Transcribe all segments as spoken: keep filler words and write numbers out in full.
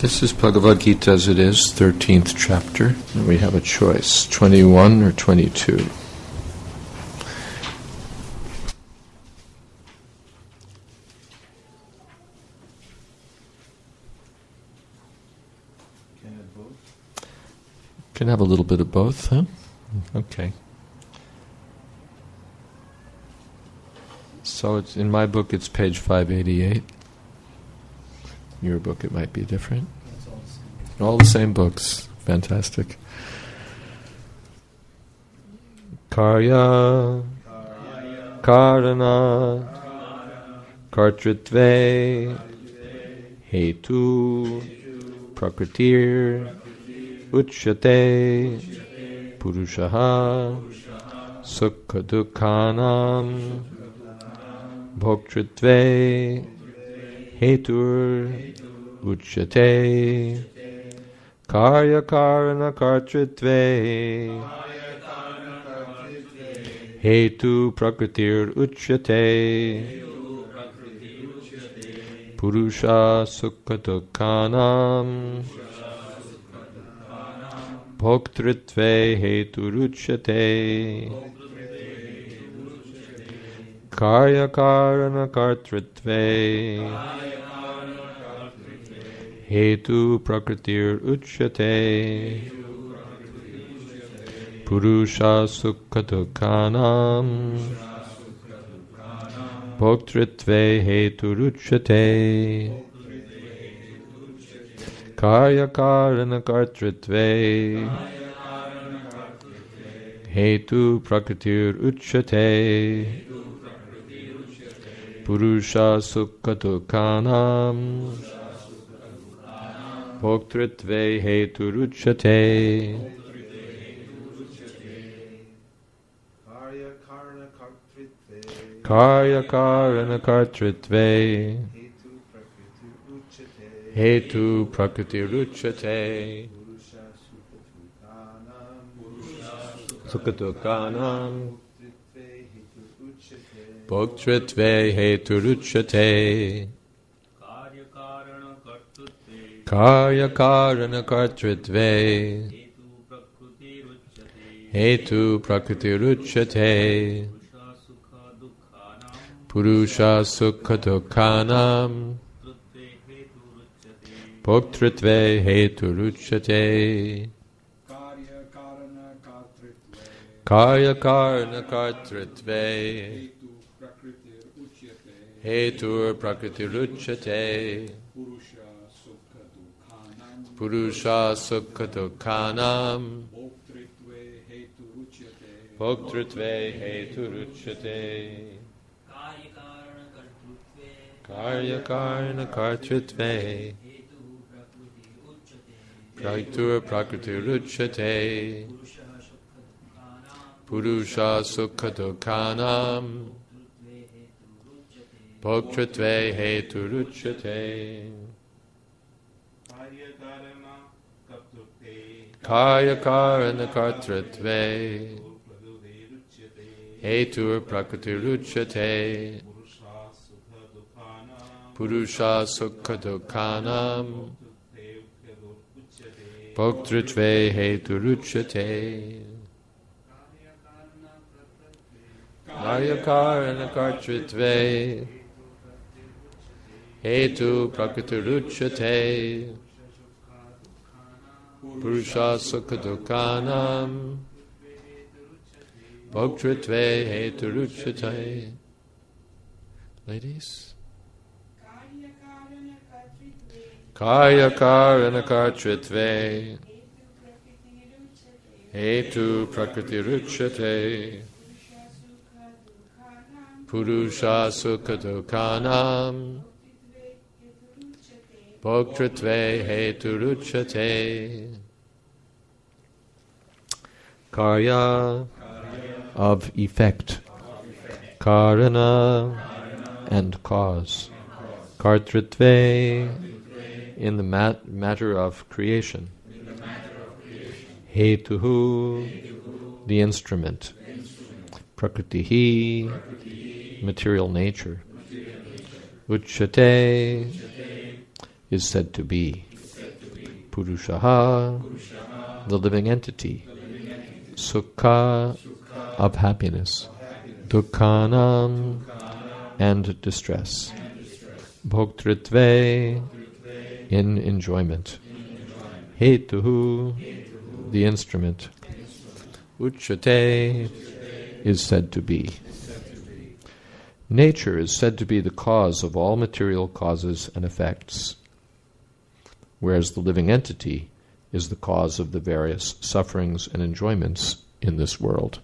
This is Bhagavad Gita as it is, thirteenth chapter, and we have a choice, twenty-one or twenty-two. Can have both? Can have a little bit of both, huh? Okay. So it's in my book it's page five eighty-eight. In your book it might be different. All the same books. Fantastic. Karya, Karana, Kartritve, Hetu, Prakritir, Uchyate, Purushaha, Sukha Dukhanam, Bhoktritve, Hetur, Uchyate, Karya Karana Kartritve, Hetu Prakritir Uchyate, Purusha Sukha Dukhanam, Bhoktritve Hetur Uchyate, Karya Karana Kartritve, Hetu Prakritir Uchyate, Purusha Sukha Dukhanam, Bhoktritve Hetu Uchyate, Karya Karana Kartritve, Hetu Prakritir Uchyate, Purusha Sukha Dukhanam, Bhoktritve Hetu Uchyate, Karya Karana Kartritve, Hetu Prakritir Uchyate, Sukha Dukhanam, Bhoktritve Hetu Uchyate, Karya Karana Kartritve, Hetu Prakritir Uchyate, Purusha Sukha Dukhanam, Bhoktritve Hetu Uchyate, Karya Karana Kartritve, Hetu Prakritir Uchyate, Purusha Sukha Dukhanam, Bhoktritve Hetu Uchyate, Karya Karana Kartritve, Hetu Prakritir Uchyate, Purusha Sukha Dukhanam, Bhoktritve Hetu Uchyate, Karya Karana Kartritve, Hetu Prakritir Uchyate, Purusha Sukha Dukhanam, Bhoktritve Hetu Uchyate, Karya Karana Kartritve, Hetu Prakritir Uchyate, Purusha Sukha Dukhanam, Bhoktritve Hetu Uchyate. Ladies? Karya Karana Kartritve, Hetu Prakritir Uchyate, Purusha Sukha Dukhanam, Bhoktritve Hetu Uchyate. Karya of effect, Karana and cause, Kartritve in the mat- matter of creation, Hetuhu the instrument, Prakritihi material nature, Uchyate is said to be. Purushaha, the living entity. Sukha, of happiness. Dukkhanam, and distress. Bhoktritve, in enjoyment. Hetuhu, the instrument. Uchate, is said to be. Nature is said to be the cause of all material causes and effects, whereas the living entity is the cause of the various sufferings and enjoyments in this world.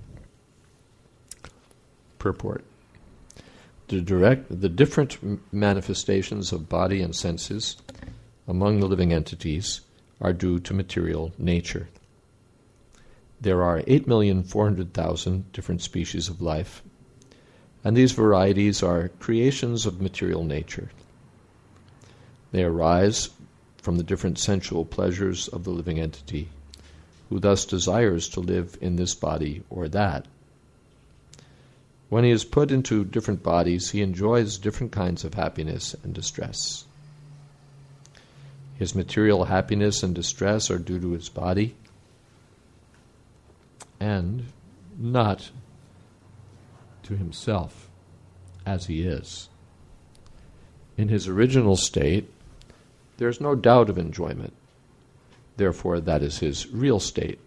Purport. The, direct, the different manifestations of body and senses among the living entities are due to material nature. There are eight million four hundred thousand different species of life, and these varieties are creations of material nature. They arise from the different sensual pleasures of the living entity, who thus desires to live in this body or that. When he is put into different bodies, he enjoys different kinds of happiness and distress. His material happiness and distress are due to his body and not to himself as he is. In his original state, there is no doubt of enjoyment. Therefore, that is his real state.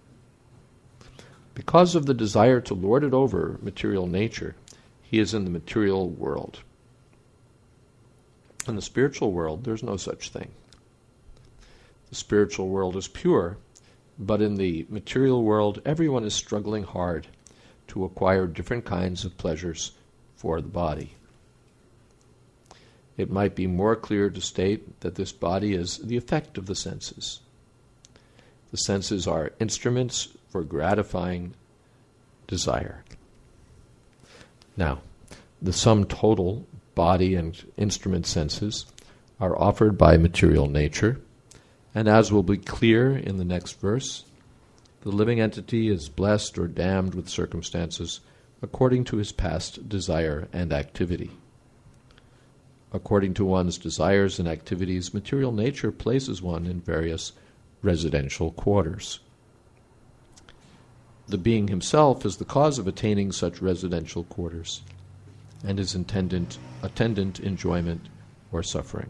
Because of the desire to lord it over material nature, he is in the material world. In the spiritual world, there's no such thing. The spiritual world is pure, but in the material world, everyone is struggling hard to acquire different kinds of pleasures for the body. It might be more clear to state that this body is the effect of the senses. The senses are instruments for gratifying desire. Now, the sum total body and instrument senses are offered by material nature, and as will be clear in the next verse, the living entity is blessed or damned with circumstances according to his past desire and activity. According to one's desires and activities, material nature places one in various residential quarters. The being himself is the cause of attaining such residential quarters and his attendant, attendant enjoyment or suffering.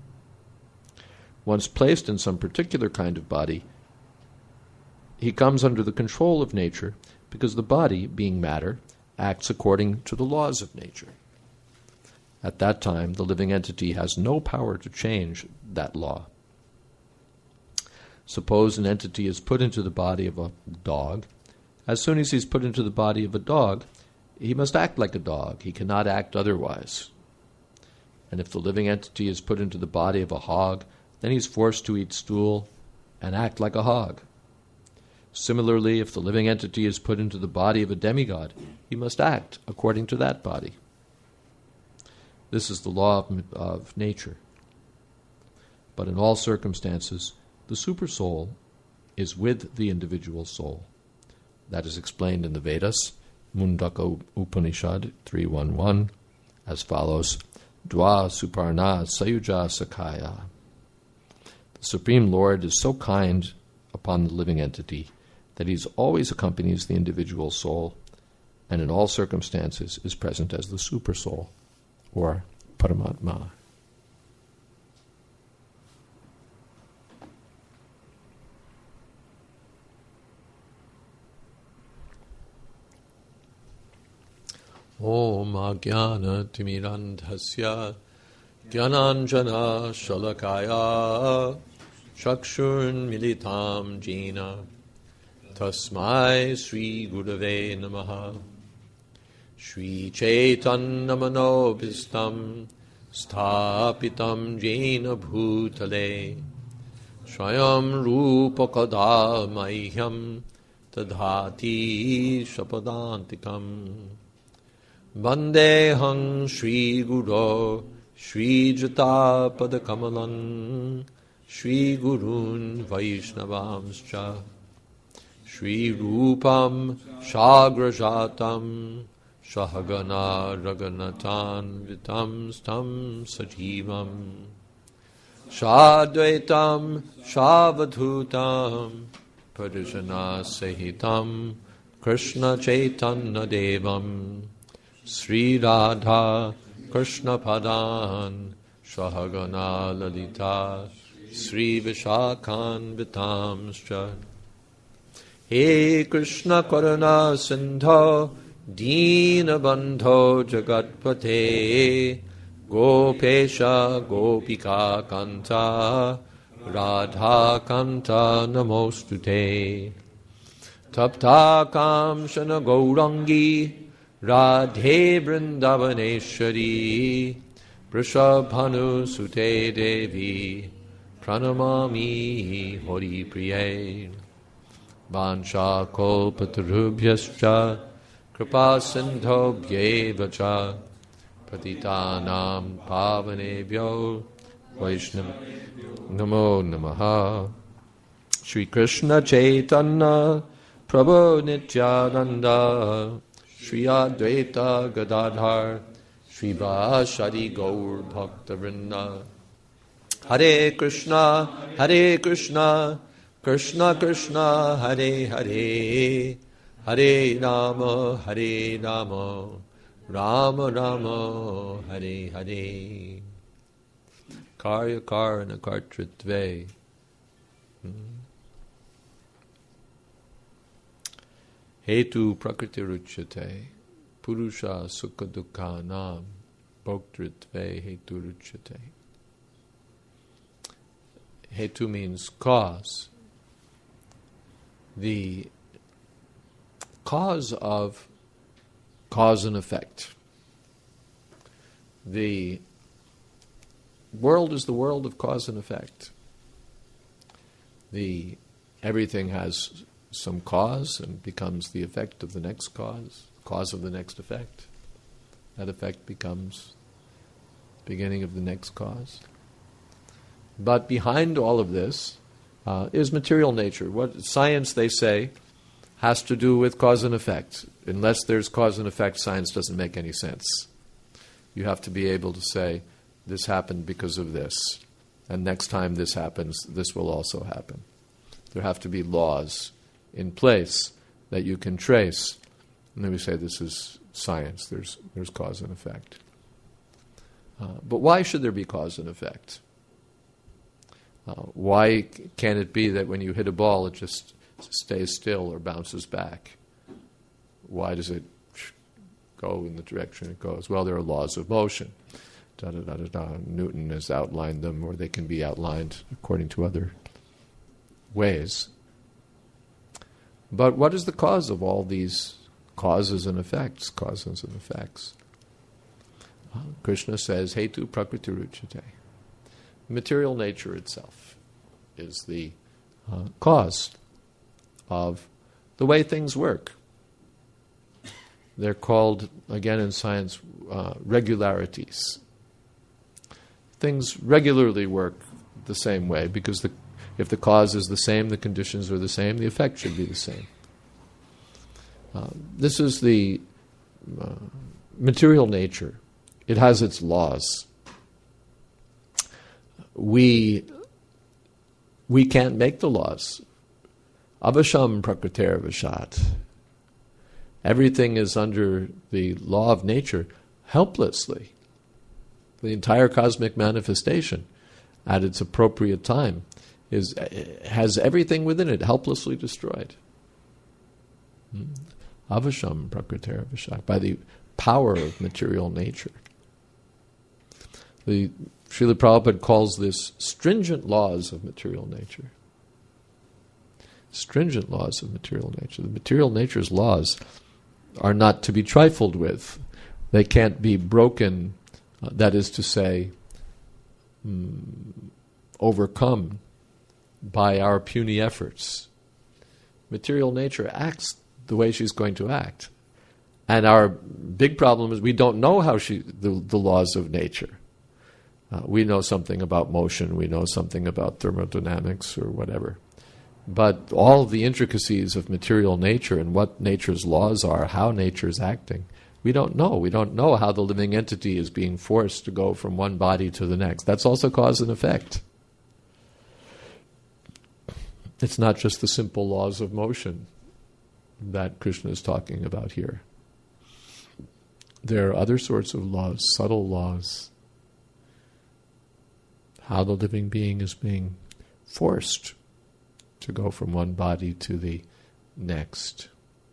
Once placed in some particular kind of body, he comes under the control of nature because the body, being matter, acts according to the laws of nature. At that time, the living entity has no power to change that law. Suppose an entity is put into the body of a dog. As soon as he's put into the body of a dog, he must act like a dog. He cannot act otherwise. And if the living entity is put into the body of a hog, then he's forced to eat stool and act like a hog. Similarly, if the living entity is put into the body of a demigod, he must act according to that body. This is the law of, of nature. But in all circumstances, the supersoul is with the individual soul. That is explained in the Vedas, Mundaka Upanishad three one one, as follows: Dva Suparna Sayuja Sakhaya. The Supreme Lord is so kind upon the living entity that he always accompanies the individual soul and in all circumstances is present as the supersoul, or Paramatma. Om Ajnana Timirandhasya Dhyananjana Shalakaya Chakshurn Militam Jena Tasmai Sri Gurave Namaha Shri Chaitanya Manobhistam Sthapitam Jena Bhutale Swayam Rupa Kada Mahyam Tadhati Shapadantikam Vandehang Shri Guru Shri Jata Padakamalan Shri Gurun Vaishnavamscha Shri Rupam Shagrajatam Shahagana Raganatan Vitam Stam Sajivam Shadvaitam Shavadhutam Purishana Sahitam Krishna Chaitanya Devam Sri Radha Krishna Padan Shahagana Lalita Sri Vishakhan Vitamscha He Krishna Karuna Sindho Dina Bandho Jagatpate Gopesha Gopika Kanta Radha Kanta Namostute Tapta Kamshana Gaurangi Radhe Vrindavaneshwari Vrishabhanu Sute Devi Pranamami Hori Priye Vansha Kolpatarubhyascha Kripa Sindho Bhyevacha Patitanam Pavanebhyo Vaishnava Namo Namaha Shri Krishna Chaitanya Prabhu Nityananda Shri Advaita Gadadhar Shri Vashadi Gaur Bhakta Vrinda Hare Krishna Hare Krishna Krishna Krishna Hare Hare Hare Rama Hare Rama Rama Rama Hare Hare Karya Karana Kartritve Hetu Prakriti Ruchyate Purusha Sukha Dukha Nam Bhoktritve Hetu Ruchyate. Hetu means cause. The cause of cause and effect. The world is the world of cause and effect. The everything has some cause and becomes the effect of the next cause, cause of the next effect. That effect becomes beginning of the next cause. But behind all of this uh, is material nature. What science, they say, has to do with cause and effect. Unless there's cause and effect, science doesn't make any sense. You have to be able to say, this happened because of this, and next time this happens, this will also happen. There have to be laws in place that you can trace. And then we say this is science, there's, there's cause and effect. Uh, but why should there be cause and effect? Uh, why can't it be that when you hit a ball, it just stays still or bounces back? Why does it go in the direction it goes? Well, there are laws of motion. Da, da, da, da, da. Newton has outlined them, or they can be outlined according to other ways. But what is the cause of all these causes and effects? Causes and effects. Uh, Krishna says, Hetu Prakriti Ruchyate. Material nature itself is the uh, cause of the way things work. They're called, again in science, uh, regularities. Things regularly work the same way because the, if the cause is the same, the conditions are the same, the effect should be the same. Uh, this is the uh, material nature. It has its laws. We we can't make the laws. Avasham prakriter vashat. Everything is under the law of nature helplessly. The entire cosmic manifestation at its appropriate time is has everything within it helplessly destroyed. Avasham prakriter vashat. By the power of material nature. The Srila Prabhupada calls this stringent laws of material nature. Stringent laws of material nature. The material nature's laws are not to be trifled with. They can't be broken, uh, that is to say, um, overcome by our puny efforts. Material nature acts the way she's going to act. And our big problem is we don't know how she the, the laws of nature. Uh, we know something about motion, we know something about thermodynamics or whatever. But all of the intricacies of material nature and what nature's laws are, how nature's acting, we don't know. We don't know how the living entity is being forced to go from one body to the next. That's also cause and effect. It's not just the simple laws of motion that Krishna is talking about here. There are other sorts of laws, subtle laws. How the living being is being forced to go from one body to the next.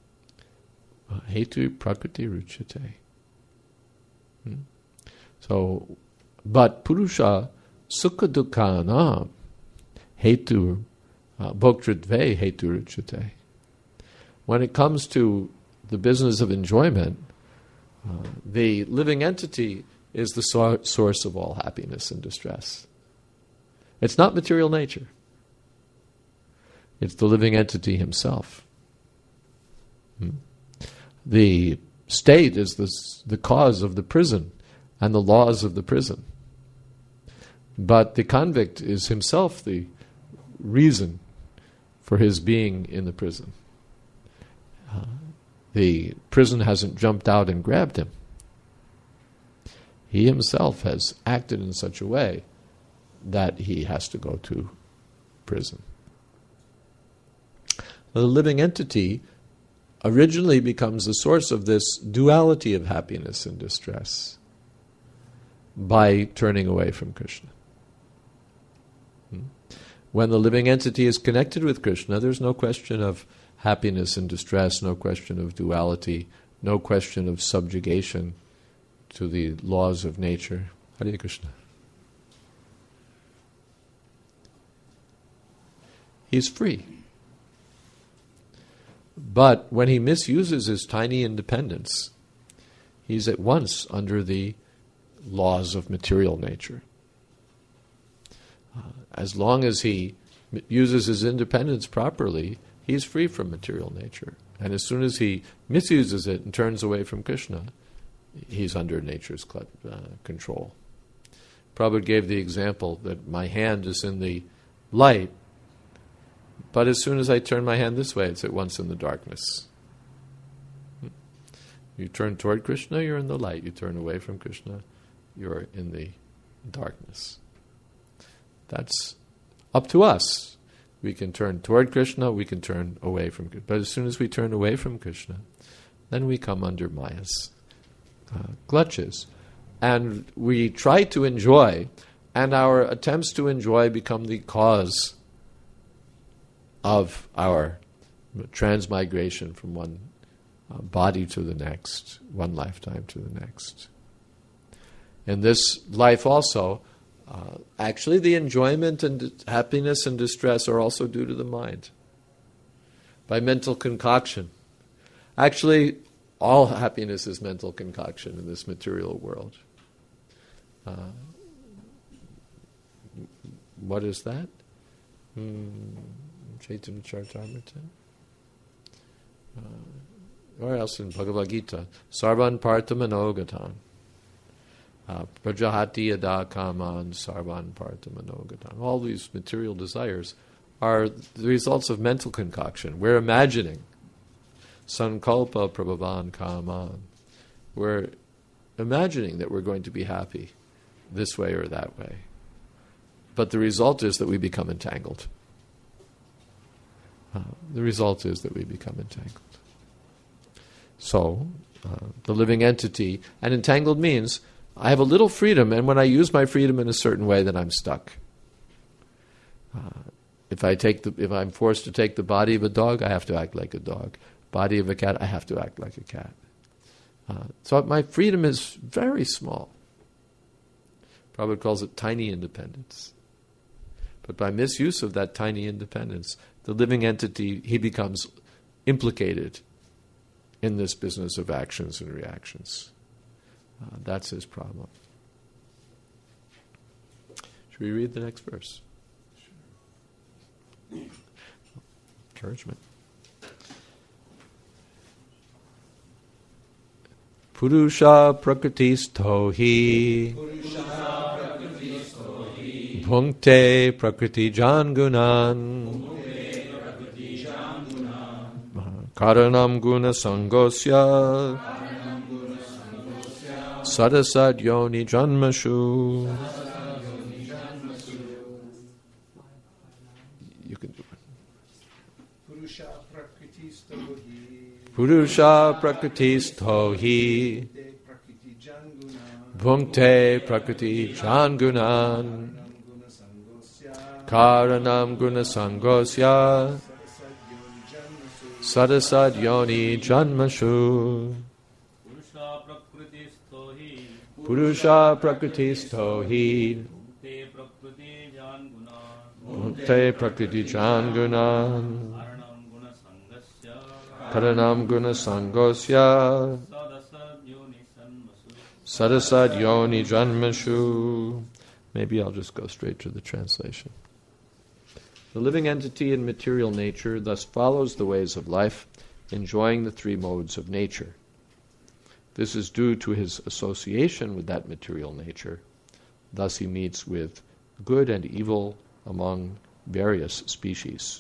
Hetu prakriti ruchate. Hmm? So, but purusha sukha dukkhana hetu bhoktritve hetu ruchate. When it comes to the business of enjoyment, uh, the living entity is the so- source of all happiness and distress. It's not material nature. It's the living entity himself. Hmm? The state is the, the cause of the prison and the laws of the prison. But the convict is himself the reason for his being in the prison. Uh, the prison hasn't jumped out and grabbed him. He himself has acted in such a way that he has to go to prison. The living entity originally becomes the source of this duality of happiness and distress by turning away from Krishna. When the living entity is connected with Krishna, there's no question of happiness and distress, no question of duality, no question of subjugation to the laws of nature. Hare Krishna. He's free. But when he misuses his tiny independence, he's at once under the laws of material nature. Uh, as long as he m- uses his independence properly, he's free from material nature. And as soon as he misuses it and turns away from Krishna, he's under nature's cl- uh, control. Prabhupada gave the example that my hand is in the light, but as soon as I turn my hand this way, it's at once in the darkness. You turn toward Krishna, you're in the light. You turn away from Krishna, you're in the darkness. That's up to us. We can turn toward Krishna, we can turn away from Krishna. But as soon as we turn away from Krishna, then we come under Maya's uh, clutches. And we try to enjoy, and our attempts to enjoy become the cause of our transmigration from one uh, body to the next, one lifetime to the next. In this life also, uh, actually the enjoyment and d- happiness and distress are also due to the mind, by mental concoction. Actually, all happiness is mental concoction in this material world. Uh, what is that? Hmm. Chaitanya Charitamrita. Uh, or else in Bhagavad Gita. Sarvan Parthamanogatam. Uh, Prajahati Yada Kaman Sarvan Parthamanogatam. All these material desires are the results of mental concoction. We're imagining. Sankalpa Prabhavan Kaman. We're imagining that we're going to be happy this way or that way. But the result is that we become entangled. Uh, the result is that we become entangled. So, uh, the living entity, and entangled means I have a little freedom, and when I use my freedom in a certain way, then I'm stuck. Uh, if I take the, if I'm forced to take the body of a dog, I have to act like a dog. Body of a cat, I have to act like a cat. Uh, so my freedom is very small. Prabhupada calls it tiny independence. But by misuse of that tiny independence, the living entity, he becomes implicated in this business of actions and reactions. Uh, that's his problem. Should we read the next verse? Sure. Encouragement. Purusha prakritis hi bhunkte prakriti jangunan karanam guna sangosya sadasad yoni janmashu. You can do it. Purusha prakritisto hi. Purusha prakritisto hi. Bhunkte prakriti jangunan. Karanam gunasangosya. Sadasad yoni janmashu. Purusha prakritisto hi. Bhunkte prakriti jangunan. Karanam gunasangosya. Sadasad yoni janmashu. Maybe I'll just go straight to the translation. The living entity in material nature thus follows the ways of life, enjoying the three modes of nature. This is due to his association with that material nature. Thus he meets with good and evil among various species.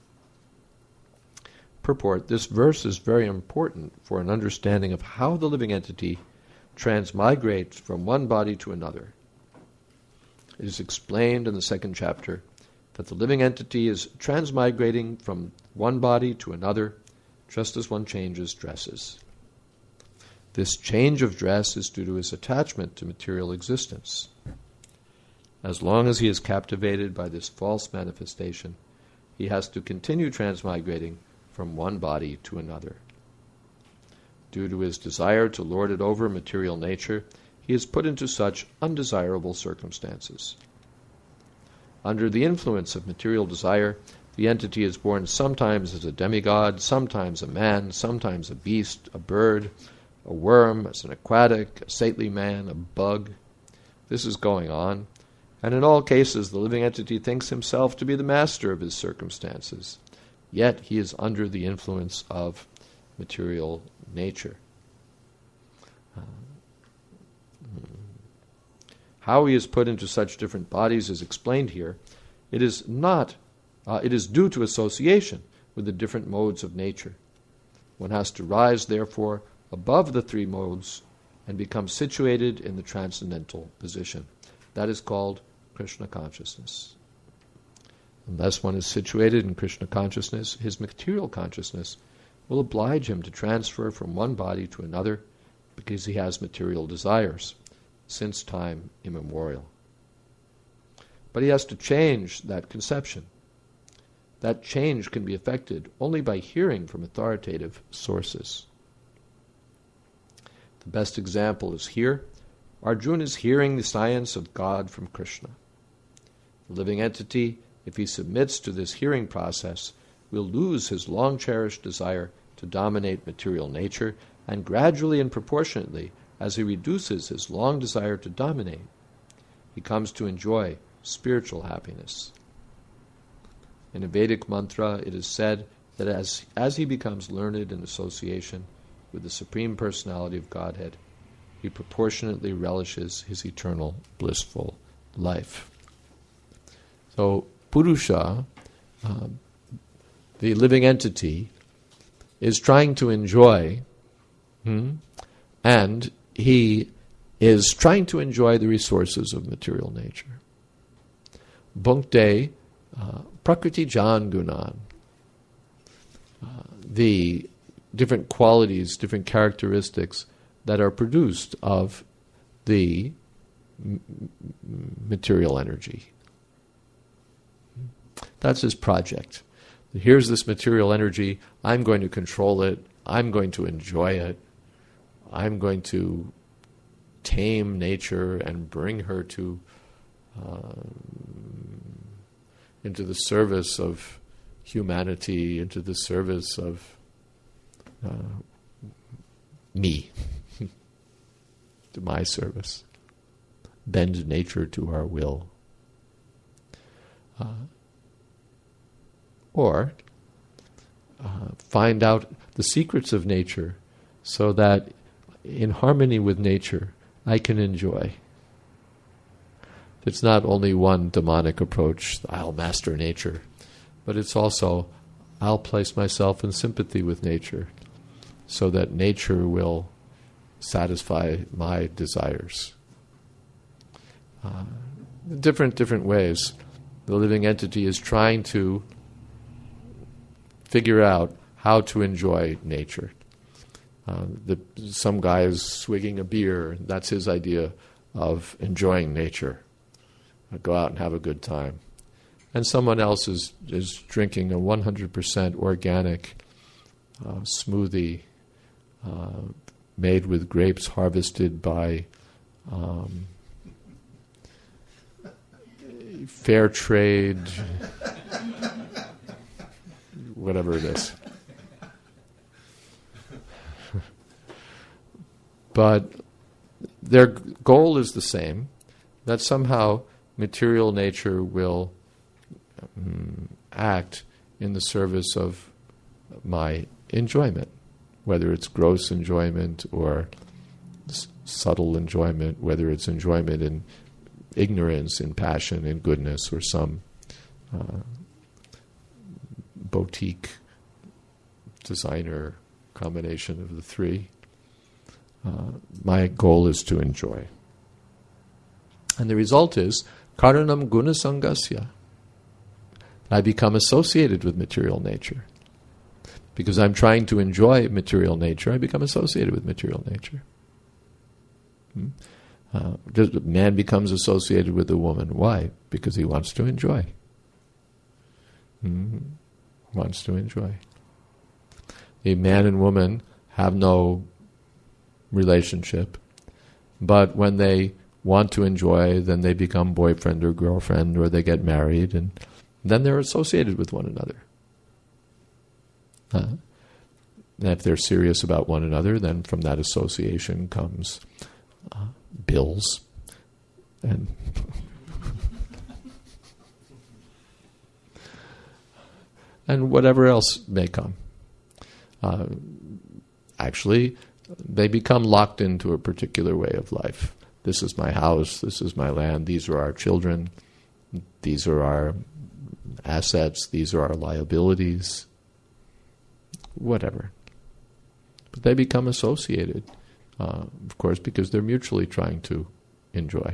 Purport: this verse is very important for an understanding of how the living entity transmigrates from one body to another. It is explained in the second chapter that the living entity is transmigrating from one body to another, just as one changes dresses. This change of dress is due to his attachment to material existence. As long as he is captivated by this false manifestation, he has to continue transmigrating from one body to another. Due to his desire to lord it over material nature, he is put into such undesirable circumstances. Under the influence of material desire, the entity is born sometimes as a demigod, sometimes a man, sometimes a beast, a bird, a worm, as an aquatic, a saintly man, a bug. This is going on, and in all cases the living entity thinks himself to be the master of his circumstances, yet he is under the influence of material nature. Uh, How he is put into such different bodies is explained here. It is not, uh, it is due to association with the different modes of nature. One has to rise, therefore, above the three modes and become situated in the transcendental position. That is called Krishna consciousness. Unless one is situated in Krishna consciousness, his material consciousness will oblige him to transfer from one body to another because he has material desires since time immemorial. But he has to change that conception. That change can be effected only by hearing from authoritative sources. The best example is here. Arjuna is hearing the science of God from Krishna. The living entity, if he submits to this hearing process, will lose his long-cherished desire to dominate material nature, and gradually and proportionately, as he reduces his long desire to dominate, he comes to enjoy spiritual happiness. In a Vedic mantra, it is said that as, as he becomes learned in association with the Supreme Personality of Godhead, he proportionately relishes his eternal blissful life. So, Purusha, uh, the living entity, is trying to enjoy, hmm, and he is trying to enjoy the resources of material nature. Bhunkte uh, prakriti jan gunan. Uh, the different qualities, different characteristics that are produced of the m- material energy. That's his project. Here's this material energy. I'm going to control it. I'm going to enjoy it. I'm going to tame nature and bring her to uh, into the service of humanity, into the service of uh, me, to my service. Bend nature to our will. Uh, or uh, find out the secrets of nature so that in harmony with nature, I can enjoy. It's not only one demonic approach, I'll master nature, but it's also, I'll place myself in sympathy with nature so that nature will satisfy my desires. Uh, different, different ways. The living entity is trying to figure out how to enjoy nature. Uh, the, some guy is swigging a beer. That's his idea of enjoying nature. Uh, go out and have a good time. And someone else is, is drinking a one hundred percent organic uh, smoothie uh, made with grapes harvested by um, fair trade, whatever it is. But their goal is the same, that somehow material nature will um, act in the service of my enjoyment, whether it's gross enjoyment or s- subtle enjoyment, whether it's enjoyment in ignorance, in passion, in goodness, or some uh, boutique designer combination of the three. Uh, my goal is to enjoy. And the result is, karanam guna sangasya. I become associated with material nature. Because I'm trying to enjoy material nature, I become associated with material nature. Hmm? Uh, just, man becomes associated with a woman. Why? Because he wants to enjoy. Hmm? Wants to enjoy. A man and woman have no relationship, but when they want to enjoy, then they become boyfriend or girlfriend, or they get married, and then they're associated with one another. Uh, and if they're serious about one another, then from that association comes uh, bills and and whatever else may come. Uh, actually, they become locked into a particular way of life. This is my house, this is my land, these are our children, these are our assets, these are our liabilities, whatever. But they become associated, uh, of course, because they're mutually trying to enjoy.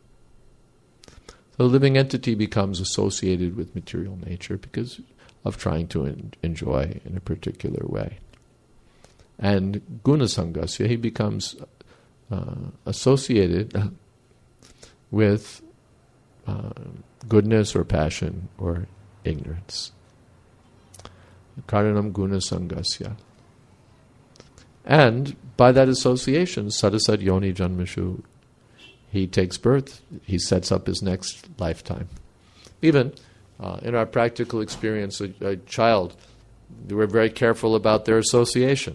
So the living entity becomes associated with material nature because of trying to en- enjoy in a particular way. And guna sangasya, he becomes uh, associated with uh, goodness or passion or ignorance. Karanam guna sangasya. And by that association, sadasat yoni janmashu, he takes birth, he sets up his next lifetime. Even uh, in our practical experience, a, a child, we're very careful about their association.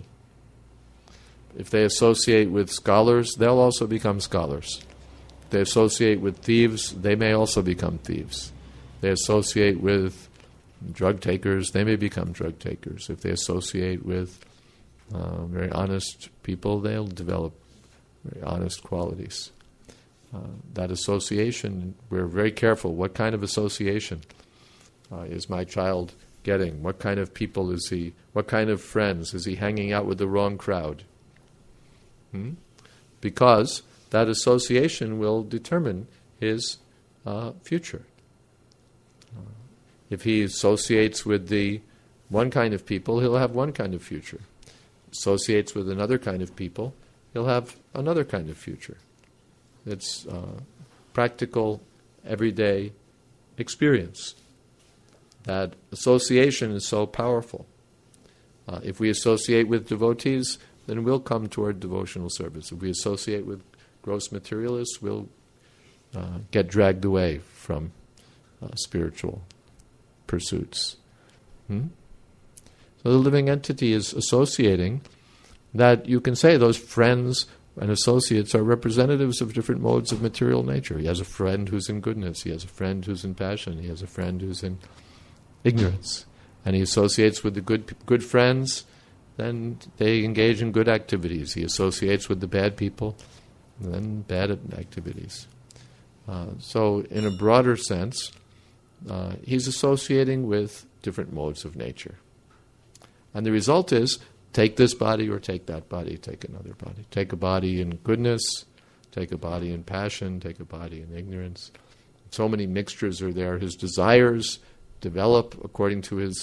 If they associate with scholars, they'll also become scholars. If they associate with thieves, they may also become thieves. If they associate with drug takers, they may become drug takers. If they associate with uh, very honest people, they'll develop very honest qualities. Uh, that association, we're very careful. What kind of association uh, is my child getting? What kind of people is he? What kind of friends? Is he hanging out with the wrong crowd? Hmm? Because that association will determine his uh, future. Uh, if he associates with the one kind of people, he'll have one kind of future. Associates with another kind of people, he'll have another kind of future. It's uh, practical, everyday experience. That association is so powerful. Uh, if we associate with devotees, then we'll come toward devotional service. If we associate with gross materialists, we'll uh, get dragged away from uh, spiritual pursuits. Hmm? So the living entity is associating that you can say those friends and associates are representatives of different modes of material nature. He has a friend who's in goodness, he has a friend who's in passion, he has a friend who's in ignorance. And he associates with the good good friends, then they engage in good activities. He associates with the bad people, then bad activities. Uh, so in a broader sense, uh, he's associating with different modes of nature. And the result is, take this body or take that body, take another body. Take a body in goodness, take a body in passion, take a body in ignorance. So many mixtures are there. His desires develop according to his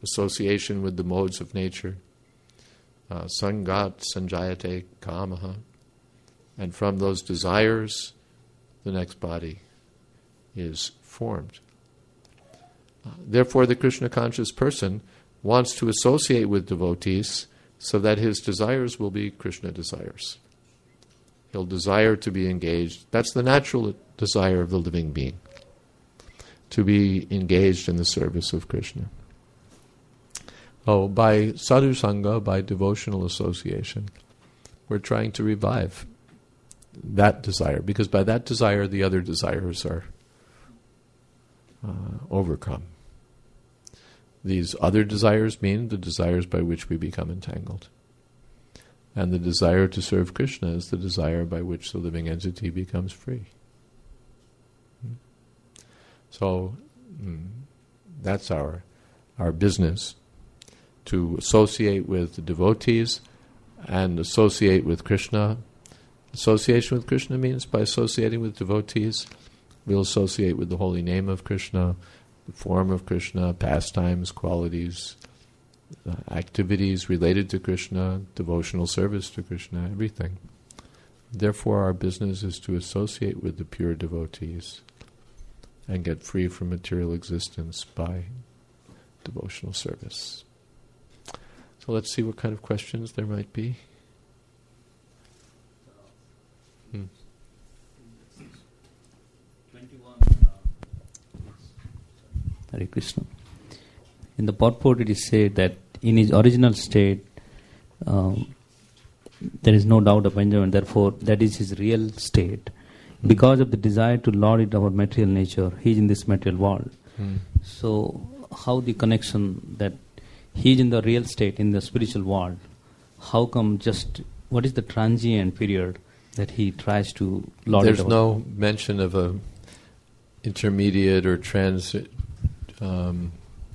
association with the modes of nature. Uh, sangat sanjayate kamaha. And from those desires, the next body is formed. Uh, therefore, the Krishna-conscious person wants to associate with devotees so that his desires will be Krishna desires. He'll desire to be engaged. That's the natural desire of the living being, to be engaged in the service of Krishna. Oh, by sadhu sangha, by devotional association, we're trying to revive that desire, because by that desire the other desires are uh, overcome. These other desires mean the desires by which we become entangled. And the desire to serve Krishna is the desire by which the living entity becomes free. Hmm. So mm, that's our our business, to associate with the devotees and associate with Krishna. Association with Krishna means by associating with devotees, we'll associate with the holy name of Krishna, the form of Krishna, pastimes, qualities, uh, activities related to Krishna, devotional service to Krishna, everything. Therefore, our business is to associate with the pure devotees and get free from material existence by devotional service. So let's see what kind of questions there might be. Hmm. Hare Krishna. In the purport it is said that in his original state um, there is no doubt of enjoyment, therefore that is his real state. Mm. Because of the desire to lord it over material nature, he is in this material world. Mm. So how the connection that he is in the real state, in the spiritual world, how come just, what is the transient period that he tries to lord There's it over? no mention of a intermediate or transit. Um,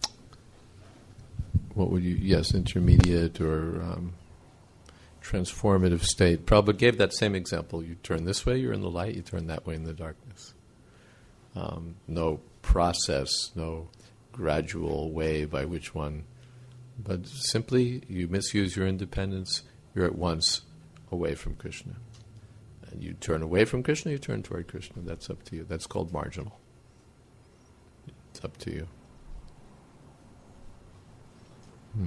what would you, yes, intermediate or um, transformative state. Prabhupada gave that same example. You turn this way, you're in the light, you turn that way in the darkness. Um, no process, no gradual way by which one, but simply you misuse your independence, you're at once away from Krishna. And you turn away from Krishna, you turn toward Krishna. That's up to you. That's called marginal. It's up to you. Hmm.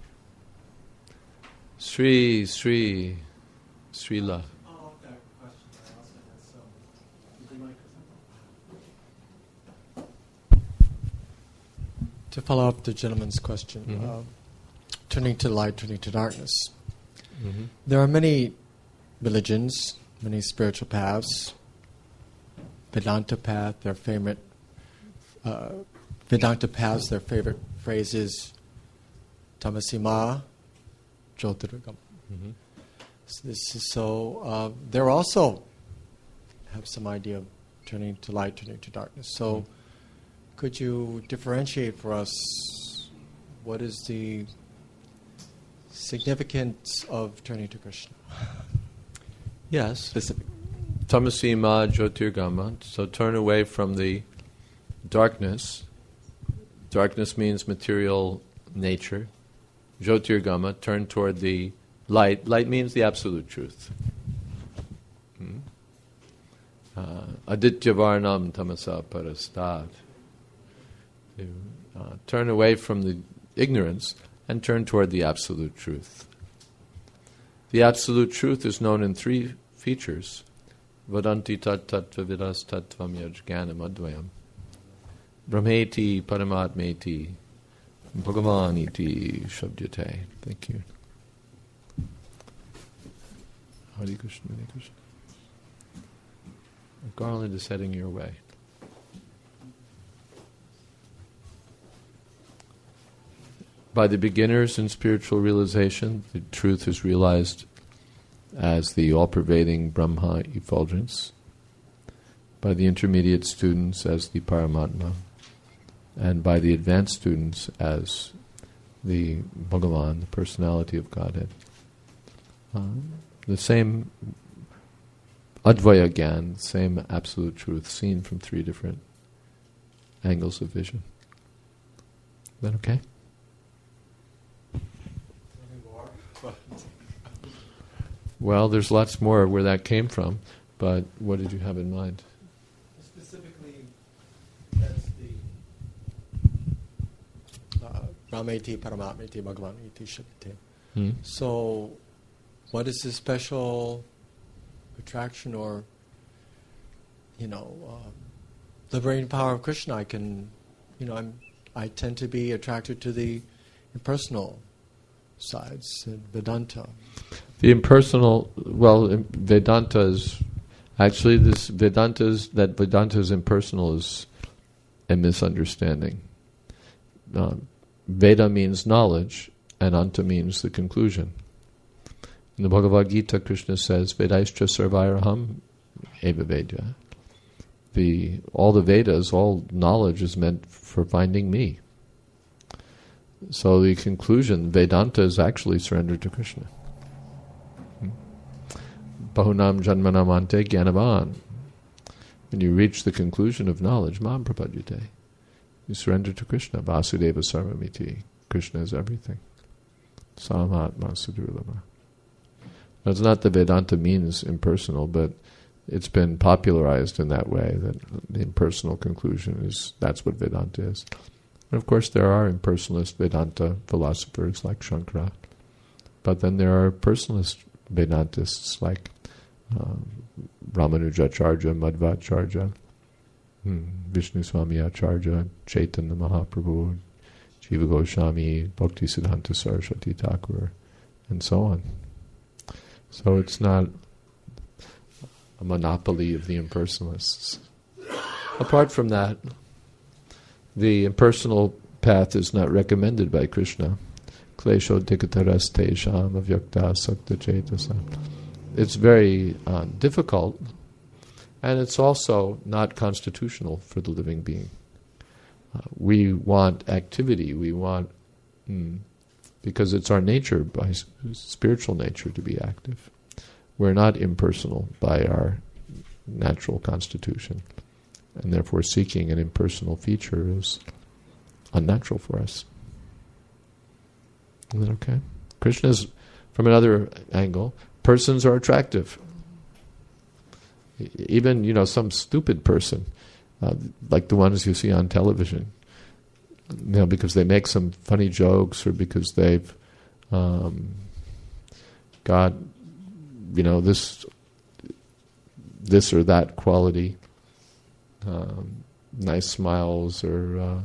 Sri, Sri, Srila. Oh, I've got a question. I also had some. Would you like to follow up the gentleman's question, Mm-hmm. uh, turning to light, turning to darkness. Mm-hmm. There are many religions, many spiritual paths. Vedanta path, their favorite uh, Vedanta paths, their favorite phrase is Tamasima Jyotirgam. Mm-hmm. So this is so. Uh, they're also have some idea of turning to light, turning to darkness. So, Mm-hmm. could you differentiate for us what is the significance of turning to Krishna? Yes. Specific. Tamasima Jyotirgama. So turn away from the darkness. Darkness means material nature. Jyotirgama, turn toward the light. Light means the absolute truth. Hmm? Uh, Aditya Varnam Tamasa Parastad. To uh, turn away from the ignorance and turn toward the absolute truth. The absolute truth is known in three features. Vadanti tat tattva vidas tattvam yajganam advayam. Brahmeti paramatmeti bhagavaniti shabdyate. Thank you. Hare Krishna, Hare Krishna. A garland is heading your way. By the beginners in spiritual realization, the truth is realized as the all-pervading Brahma effulgence. By the intermediate students as the Paramatma. And by the advanced students as the Bhagavan, the personality of Godhead. Uh, the same Advaya Gyan, same absolute truth, seen from three different angles of vision. Is that okay? Well, there's lots more where that came from, but what did you have in mind? Specifically, that's the uh, Brahmeti, Paramatmeti, Bhagavaniti, Shakti. Hmm? So, what is the special attraction or, you know, uh, liberating power of Krishna? I can, you know, I'm, I tend to be attracted to the impersonal sides in Vedanta. The impersonal, well, im- Vedanta is, actually this Vedanta is, that Vedanta is impersonal is a misunderstanding. Um, Veda means knowledge, and Anta means the conclusion. In the Bhagavad Gita, Krishna says, Vedaischa sarvairaham eva Vedya. The, all the Vedas, all knowledge is meant for finding me. So the conclusion, Vedanta, is actually surrender to Krishna. Bahunam janmanam ante gyanavan. When you reach the conclusion of knowledge, mam prapadyate, you surrender to Krishna. Vasudeva sarvamiti. Krishna is everything. Samatma sudurlama. Now, it's not that Vedanta means impersonal, but it's been popularized in that way, that the impersonal conclusion is, that's what Vedanta is. And of course there are impersonalist Vedanta philosophers like Shankara, but then there are personalist Vedantists like um, Ramanujacharya, Madhvacharya, hmm, Vishnu Swami Acharya, Chaitanya Mahaprabhu, Jiva Goswami, Bhaktisiddhanta Saraswati Thakur, and so on. So it's not a monopoly of the impersonalists. Apart from that, the impersonal path is not recommended by Krishna. Klesho dikataras tesham avyakta sakta cetasa. It's very uh, difficult, and it's also not constitutional for the living being. Uh, we want activity, we want, mm, because it's our nature, by s- spiritual nature, to be active. We're not impersonal by our natural constitution, and therefore seeking an impersonal feature is unnatural for us. Is that okay? Krishna's, from another angle, persons are attractive. E- Even, you know, some stupid person, uh, like the ones you see on television, you know, because they make some funny jokes or because they've um, got, you know, this this or that quality, um, nice smiles or uh,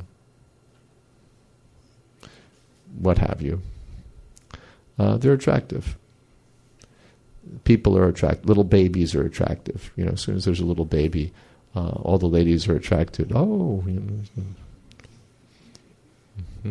what have you. Uh, they're attractive. People are attractive. Little babies are attractive. You know, as soon as there's a little baby, uh, all the ladies are attracted. Oh, you know. Mm-hmm.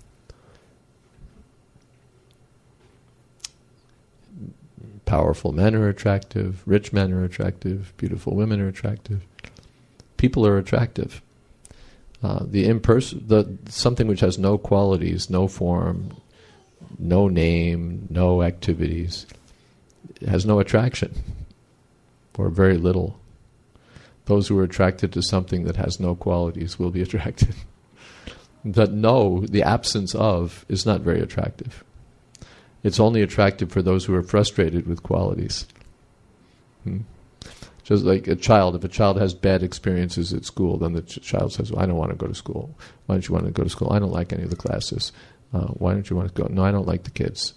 Powerful men are attractive. Rich men are attractive. Beautiful women are attractive. People are attractive. Uh, the imperson, the something which has no qualities, no form, no name, no activities, has no attraction, or very little. Those who are attracted to something that has no qualities will be attracted. But no, the absence of is not very attractive. It's only attractive for those who are frustrated with qualities. Hmm. Just like a child, if a child has bad experiences at school, then the ch- child says, well, I don't want to go to school. Why don't you want to go to school? I don't like any of the classes. Uh, why don't you want to go? No, I don't like the kids.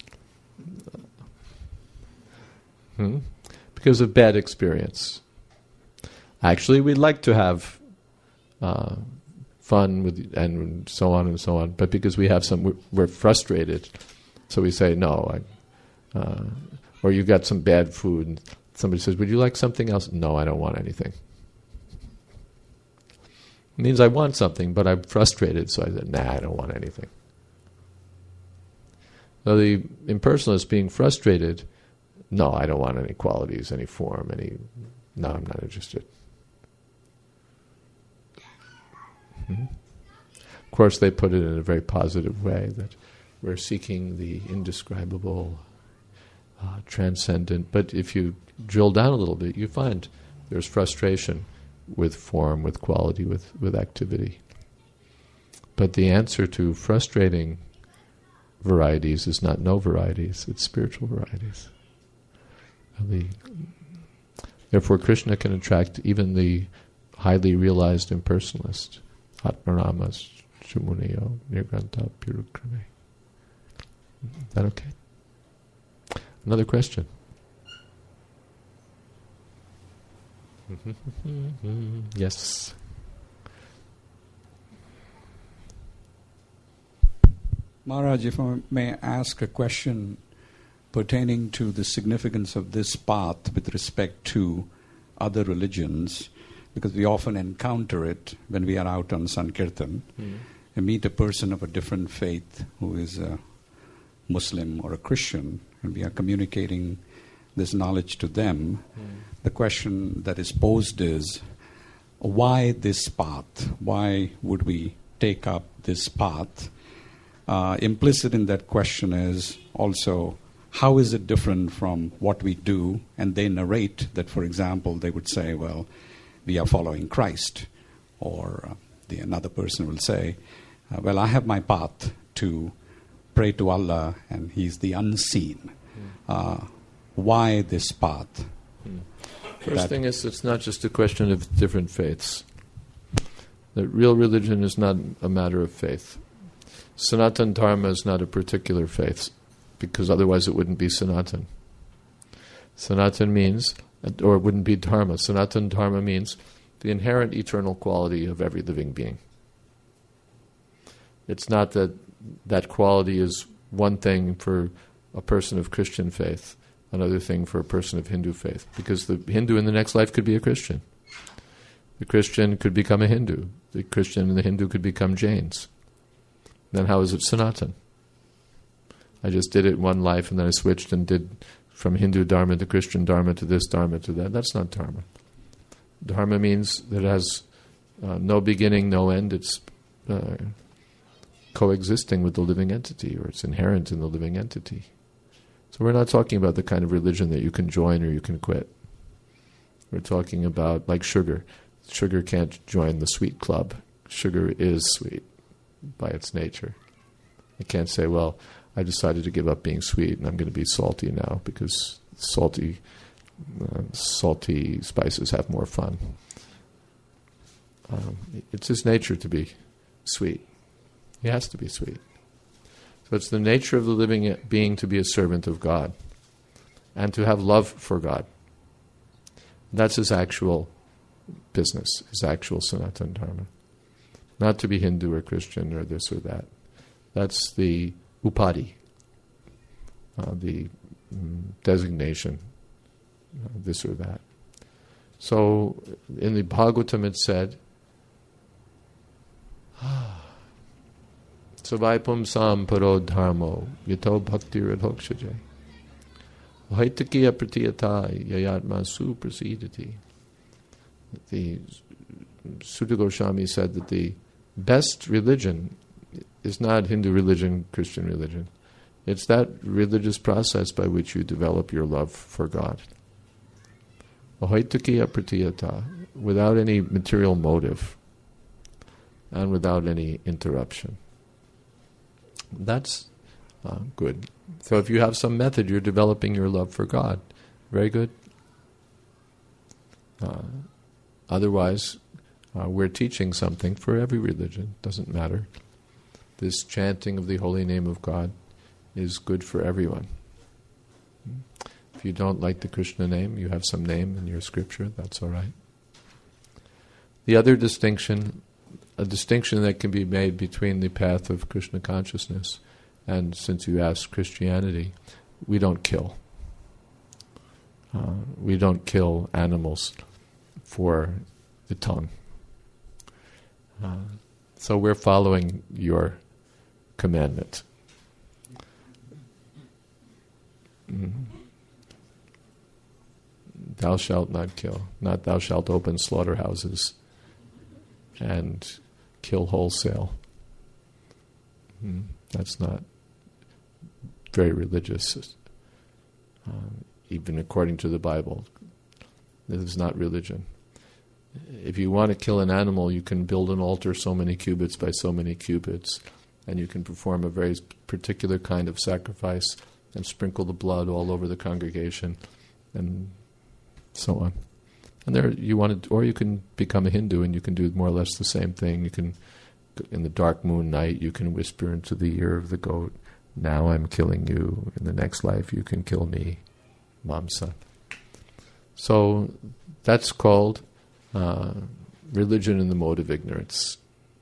Hmm? Because of bad experience. Actually, we'd like to have uh, fun with and so on and so on, but because we have some, we're, we're frustrated, so we say no. I, uh, or you've got some bad food, and somebody says, "Would you like something else?" No, I don't want anything. It means I want something, but I'm frustrated, so I said, "Nah, I don't want anything." So the impersonalist being frustrated, no, I don't want any qualities, any form, any. No, I'm not interested. Hmm? Of course, they put it in a very positive way that we're seeking the indescribable, uh, transcendent. But if you drill down a little bit, you find there's frustration with form, with quality, with, with activity. But the answer to frustrating varieties is not no varieties, it's spiritual varieties. The, therefore, Krishna can attract even the highly realized impersonalist. Atmaramas Chumuniyo Nirgranta Pirukrame. Is that okay? Another question. Yes. Maharaj, if I may ask a question pertaining to the significance of this path with respect to other religions, because we often encounter it when we are out on Sankirtan mm. and meet a person of a different faith who is a Muslim or a Christian, and we are communicating this knowledge to them. Mm. The question that is posed is, why this path? Why would we take up this path? Uh, implicit in that question is also, how is it different from what we do? And they narrate that, for example, they would say, well, we are following Christ. Or uh, the, another person will say, uh, well, I have my path to pray to Allah, and He's the unseen. Mm. Uh, why this path? Mm. First that thing is, it's not just a question of different faiths. The real religion is not a matter of faith. Sanatan Dharma is not a particular faith, because otherwise it wouldn't be Sanatan. Sanatan means, or it wouldn't be Dharma. Sanatan Dharma means the inherent eternal quality of every living being. It's not that that quality is one thing for a person of Christian faith, another thing for a person of Hindu faith, because the Hindu in the next life could be a Christian. The Christian could become a Hindu. The Christian and the Hindu could become Jains. Then how is it Sanatan? I just did it one life and then I switched and did from Hindu Dharma to Christian Dharma to this Dharma to that. That's not Dharma. Dharma means that it has uh, no beginning, no end. It's uh, coexisting with the living entity, or it's inherent in the living entity. So we're not talking about the kind of religion that you can join or you can quit. We're talking about, like sugar. Sugar can't join the sweet club. Sugar is sweet by its nature. I can't say, well, I decided to give up being sweet and I'm going to be salty now because salty uh, salty spices have more fun. Um, it's his nature to be sweet. He has to be sweet. So it's the nature of the living being to be a servant of God and to have love for God. That's his actual business, his actual Sanatana Dharma. Not to be Hindu or Christian or this or that. That's the upadi, uh, the mm, designation, uh, this or that. So in the Bhagavatam it said, Savaipum sam paro dharmo yato bhakti radhokshaje Vaitakiya pratiyata yayatma suprasidati. The Sutta Goswami said that the best religion is not Hindu religion, Christian religion. It's that religious process by which you develop your love for God. Ahoitakiya pratiyata, without any material motive and without any interruption. That's uh, good. So if you have some method, you're developing your love for God. Very good. Uh, otherwise, uh, we're teaching something for every religion. Doesn't matter. This chanting of the holy name of God is good for everyone. If you don't like the Krishna name, you have some name in your scripture, that's all right. The other distinction, a distinction that can be made between the path of Krishna consciousness and, since you asked, Christianity, we don't kill. Uh, we don't kill animals for the tongue. Uh, so we're following your commandment. Mm-hmm. Thou shalt not kill. Not thou shalt open slaughterhouses and kill wholesale. Mm-hmm. That's not very religious. Uh, even according to the Bible, this is not religion. If you want to kill an animal, you can build an altar so many cubits by so many cubits, and you can perform a very particular kind of sacrifice and sprinkle the blood all over the congregation, and so on. And there, you want to, or you can become a Hindu and you can do more or less the same thing. You can, in the dark moon night, you can whisper into the ear of the goat, "Now I'm killing you. In the next life, you can kill me, Mamsa." So that's called uh, religion in the mode of ignorance.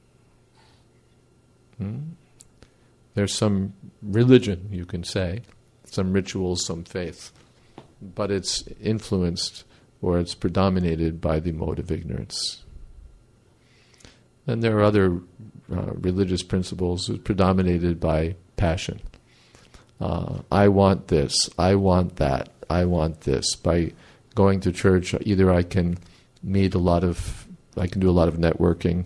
Hmm? There's some religion, you can say, some rituals, some faith, but it's influenced or it's predominated by the mode of ignorance. And there are other uh, religious principles predominated by passion. Uh, I want this, I want that, I want this. By going to church, either I can meet a lot of, I can do a lot of networking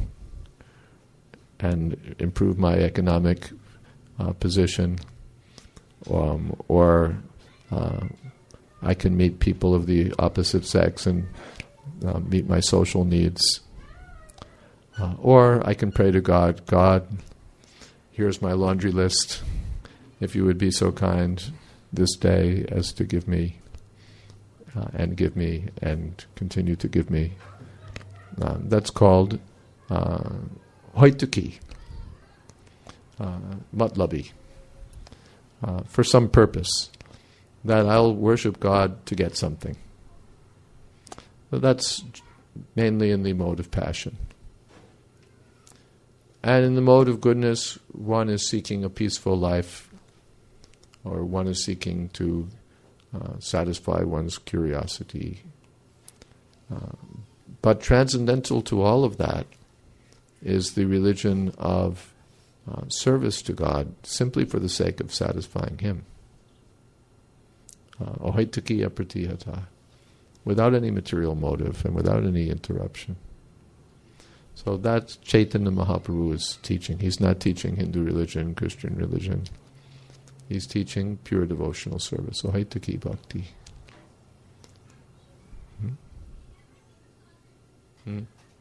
and improve my economic uh, position, um, or uh, I can meet people of the opposite sex and uh, meet my social needs. Uh, or I can pray to God, "God, here's my laundry list. If you would be so kind this day as to give me, uh, and give me, and continue to give me." Um, that's called uh, hoituki, uh, matlabi, uh, for some purpose. That I'll worship God to get something. So that's mainly in the mode of passion. And in the mode of goodness, one is seeking a peaceful life, or one is seeking to uh, satisfy one's curiosity. Uh, but transcendental to all of that is the religion of uh, service to God, simply for the sake of satisfying Him. Ahoituki apratihata, without any material motive and without any interruption. So that's Chaitanya Mahaprabhu's teaching. He's not teaching Hindu religion, Christian religion. He's teaching pure devotional service. Ahoituki bhakti. Hmm? Hmm?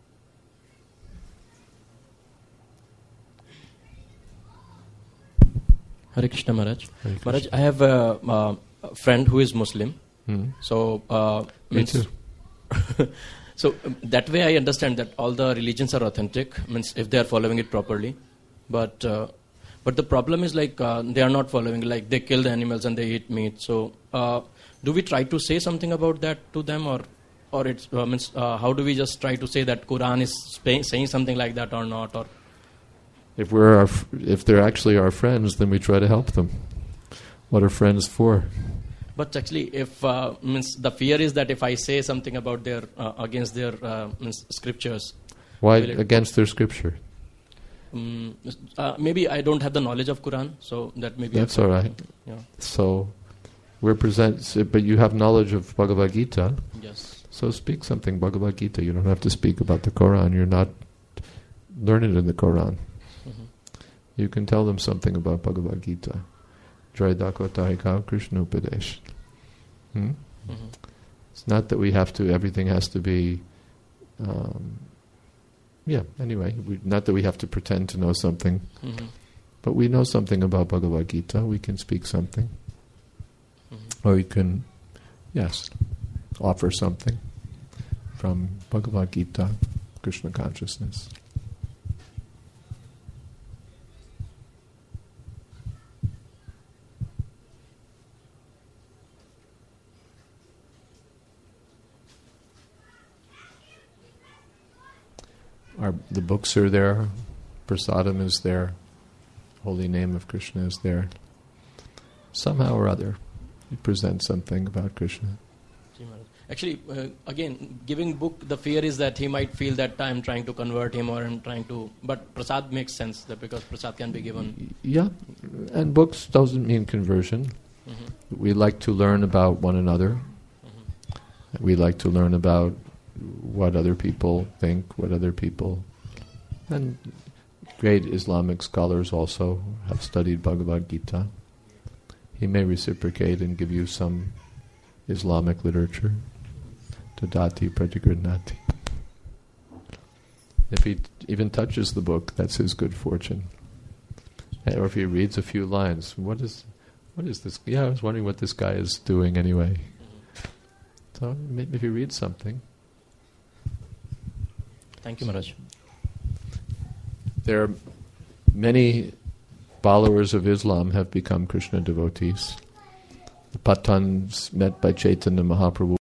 Hare Krishna Maharaj. Hare Krishna. Maharaj, I have a, uh, a friend who is Muslim. Hmm? So, uh, Me means too. so um, that way I understand that all the religions are authentic, means if they are following it properly. But uh, but the problem is like uh, they are not following, like they kill the animals and they eat meat. So uh, do we try to say something about that to them, or or it's uh, means uh, how do we just try to say that Quran is sp- saying something like that or not? Or If we're our, f- if they're actually our friends, then we try to help them. What are friends for? But actually, if uh, means the fear is that if I say something about their uh, against their uh, means scriptures, Why will it- against their scripture? um, uh, maybe I don't have the knowledge of Quran, so that maybe That's I- all right. Yeah. So we're present, but you have knowledge of Bhagavad Gita. Yes. So speak something Bhagavad Gita. You don't have to speak about the Quran. You're not learned in the Quran. Mhm. You can tell them something about Bhagavad Gita. Jai Dakotahika Krishna Upadesh. Hmm? Mhm. It's not that we have to, everything has to be, um, yeah, anyway, we, not that we have to pretend to know something, Mhm. but we know something about Bhagavad Gita, we can speak something. Mhm. Or you can, yes, offer something from Bhagavad Gita, Krishna consciousness. Our, the books are there, prasadam is there, holy name of Krishna is there. Somehow or other, you present something about Krishna. Ji Maharaj. Actually, uh, again, giving book, the fear is that he might feel that I'm trying to convert him or I'm trying to... But prasad makes sense, that because prasad can be given. Yeah, and books doesn't mean conversion. Mhm. We like to learn about one another. Mhm. We like to learn about what other people think, what other people... And great Islamic scholars also have studied Bhagavad Gita. He may reciprocate and give you some Islamic literature. Tadati pratigranati. If he t- even touches the book, that's his good fortune. Or if he reads a few lines, what is, what is this? Yeah, I was wondering what this guy is doing anyway. So maybe read something. Thank you, Maharaj. There are many followers of Islam have become Krishna devotees. The Pathans met by Chaitanya Mahaprabhu